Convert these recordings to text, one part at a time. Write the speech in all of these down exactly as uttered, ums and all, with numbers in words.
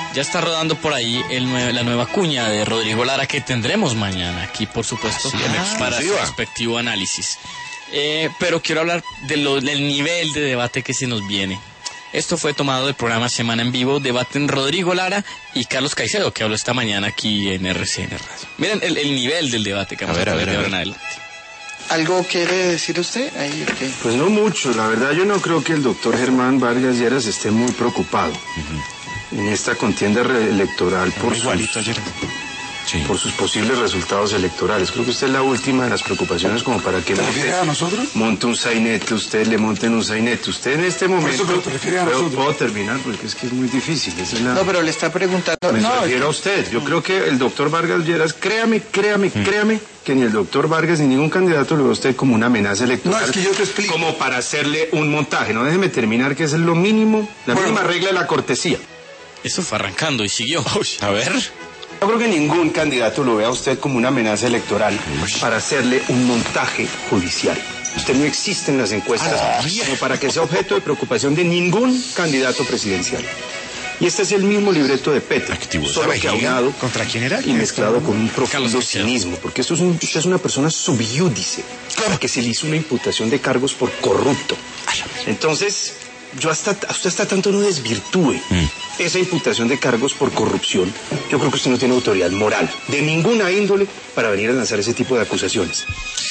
Ya está rodando por ahí el nue- la nueva cuña de Rodrigo Lara que tendremos mañana aquí, por supuesto, Ah, para su respectivo análisis. Eh, pero quiero hablar de lo, del nivel de debate que se nos viene. Esto fue tomado del programa Semana en Vivo, debaten Rodrigo Lara y Carlos Caicedo, que habló esta mañana aquí en R C N Radio. Miren el, el nivel del debate que vamos a, ver, a tener de ahora en adelante. ¿Algo quiere decir usted? Ahí, okay. Pues no mucho, la verdad yo no creo que el doctor Germán Vargas Lleras esté muy preocupado uh-huh. en esta contienda electoral por sus, ayer. Sí. por sus posibles resultados electorales. Creo que usted es la última de las preocupaciones como para que ¿Te refieres a nosotros? monte un sainete, usted le monten un sainete. Usted en este momento... Por eso, ¿te refieres a ¿puedo, nosotros? puedo terminar? Porque es que es muy difícil. Esa es la... No, pero le está preguntando... Me no, refiero a usted. Yo creo que el doctor Vargas Lleras, créame, créame, mm. créame, que ni el doctor Vargas ni ningún candidato lo ve a usted como una amenaza electoral. No, es que yo te explico. Como para hacerle un montaje. No, déjeme terminar, que es lo mínimo, la bueno, mínima regla de la cortesía. Eso fue arrancando y siguió. A ver... Yo creo que ningún candidato lo ve a usted como una amenaza electoral para hacerle un montaje judicial. Usted no existe en las encuestas como para que sea objeto de preocupación de ningún candidato presidencial. Y este es el mismo libreto de Petro, Activo solo que aunado ¿Contra quién era? y mezclado con un profundo cinismo, porque esto es un, usted es una persona subiúdice, porque se le hizo una imputación de cargos por corrupto. Entonces, yo hasta, usted hasta tanto no desvirtúe mm. esa imputación de cargos por corrupción, yo creo que usted no tiene autoridad moral, de ninguna índole, para venir a lanzar ese tipo de acusaciones.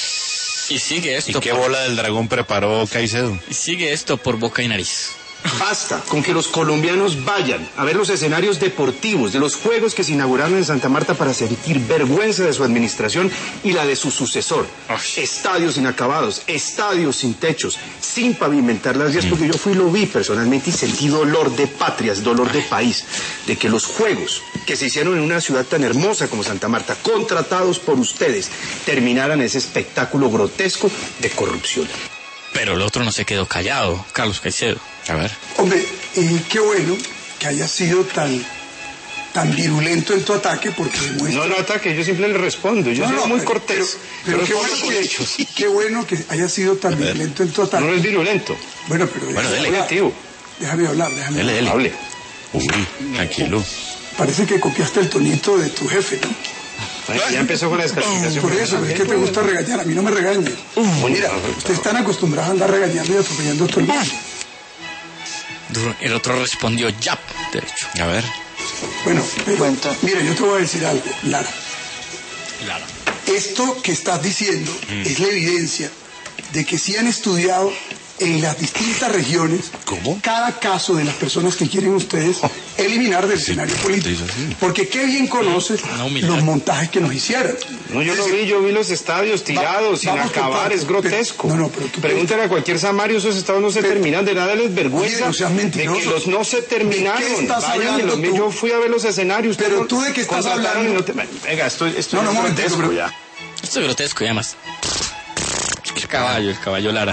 Y sigue esto. ¿Y qué por... bola del dragón preparó Caicedo? Y sigue esto por boca y nariz. Basta con que los colombianos vayan a ver los escenarios deportivos de los juegos que se inauguraron en Santa Marta para sentir vergüenza de su administración y la de su sucesor. Ay. Estadios inacabados, estadios sin techos, sin pavimentar las vías, mm. porque yo fui y lo vi personalmente y sentí dolor de patrias, dolor de país, de que los juegos que se hicieron en una ciudad tan hermosa como Santa Marta, contratados por ustedes, terminaran ese espectáculo grotesco de corrupción. Pero el otro no se quedó callado, Carlos Caicedo. A ver. Hombre, eh, qué bueno que haya sido tan tan virulento en tu ataque, porque demuestra... No, no ataque, yo siempre le respondo, yo no, soy no, muy pero, cortés. Pero, pero qué, bueno que, qué bueno que haya sido tan virulento en tu ataque. No es virulento. Bueno, pero bueno, déjame dele. hablar. Déjame hablar, déjame dele, hablar. Dele. Hable. Uy, tranquilo. Parece que copiaste el tonito de tu jefe, ¿no? Ay, ya empezó con la descalificación. Por eso, es que te gusta regañar, a mí no me regañes. Mira, ustedes están acostumbrados a andar regañando y atropellando a todo el mundo. El otro respondió, ya, derecho. A ver. Bueno, pero, mira, yo te voy a decir algo, Lara. Lara. Esto que estás diciendo mm. es la evidencia de que sí han estudiado en las distintas regiones ¿Cómo? cada caso de las personas que quieren ustedes eliminar del sí, escenario político. Sí. Porque qué bien conoces los montajes que nos hicieron. No, yo lo vi, yo vi los estadios tirados, va, sin acabar, es grotesco. Pero, no, no, pero tú Pregúntale a cualquier samario, esos estadios no se pero, terminan, de nada les vergüenza oye, no de que los no se terminaron. Vayan, los, yo fui a ver los escenarios. Pero tú de qué estás hablando. No te, venga, esto, esto no, no, es no, grotesco pero, ya. Esto es grotesco, ya más. El caballo, el caballo Lara.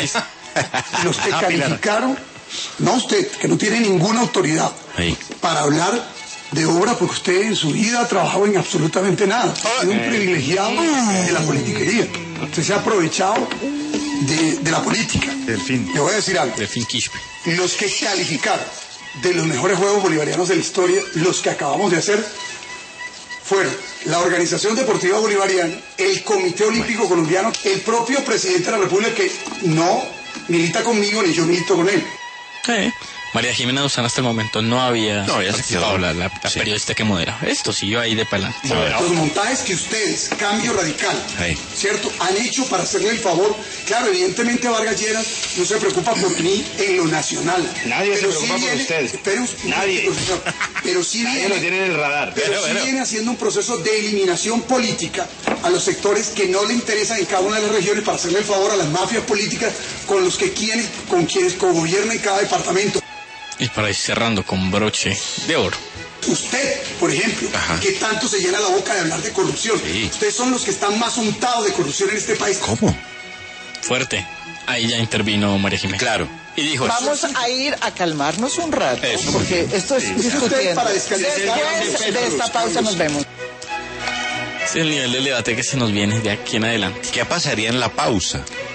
Los que calificaron, no usted, que no tiene ninguna autoridad sí. para hablar de obra, porque usted en su vida ha trabajado en absolutamente nada. Ha sido un privilegiado de la politiquería. Usted se ha aprovechado de, de la política. Delfín. Le voy a decir algo. Delfín Quispe. Los que calificaron de los mejores Juegos Bolivarianos de la historia, los que acabamos de hacer, fueron la Organización Deportiva Bolivariana, el Comité Olímpico bueno. Colombiano, el propio presidente de la República, que no milita conmigo ni yo milito con él. Sí. María Jimena Duzán hasta el momento no había no, ya participado, la, la, la sí. periodista que modera. Esto siguió ahí de palante. Bueno, los montajes que ustedes, Cambio Radical, sí. ¿cierto?, han hecho para hacerle el favor. Claro, evidentemente Vargas Lleras no se preocupa por mí en lo nacional. Nadie pero se preocupa sí por viene, ustedes. Pero, Nadie. Pero sí Nadie viene, lo tiene en el radar. Pero, pero sí pero. viene haciendo un proceso de eliminación política a los sectores que no le interesan en cada una de las regiones para hacerle el favor a las mafias políticas con los que quienes, con quienes cogobiernan cada departamento. Y para ir cerrando con broche de oro. Usted, por ejemplo, Ajá. que tanto se llena la boca de hablar de corrupción. Sí. Ustedes son los que están más untados de corrupción en este país. ¿Cómo? Fuerte. Ahí ya intervino María Jimena. Claro. Y dijo... Vamos a ir a calmarnos un rato. Eso. Porque esto es sí. discutiendo. Para Después de esta pausa nos vemos. Es el nivel del debate que se nos viene de aquí en adelante. ¿Qué pasaría en la pausa?